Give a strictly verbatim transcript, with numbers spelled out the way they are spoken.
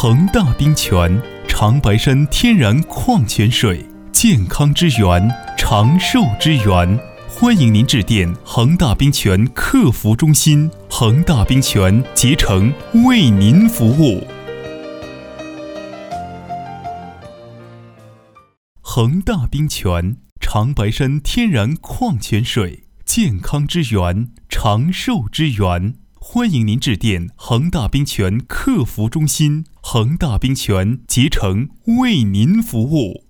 恒大冰泉，长白山天然矿泉水，健康之源，长寿之源。欢迎您致电恒大冰泉客服中心，恒大冰泉竭诚为您服务。恒大冰泉，长白山天然矿泉水，健康之源，长寿之源。欢迎您致电恒大冰泉客服中心，恒大冰泉竭诚为您服务。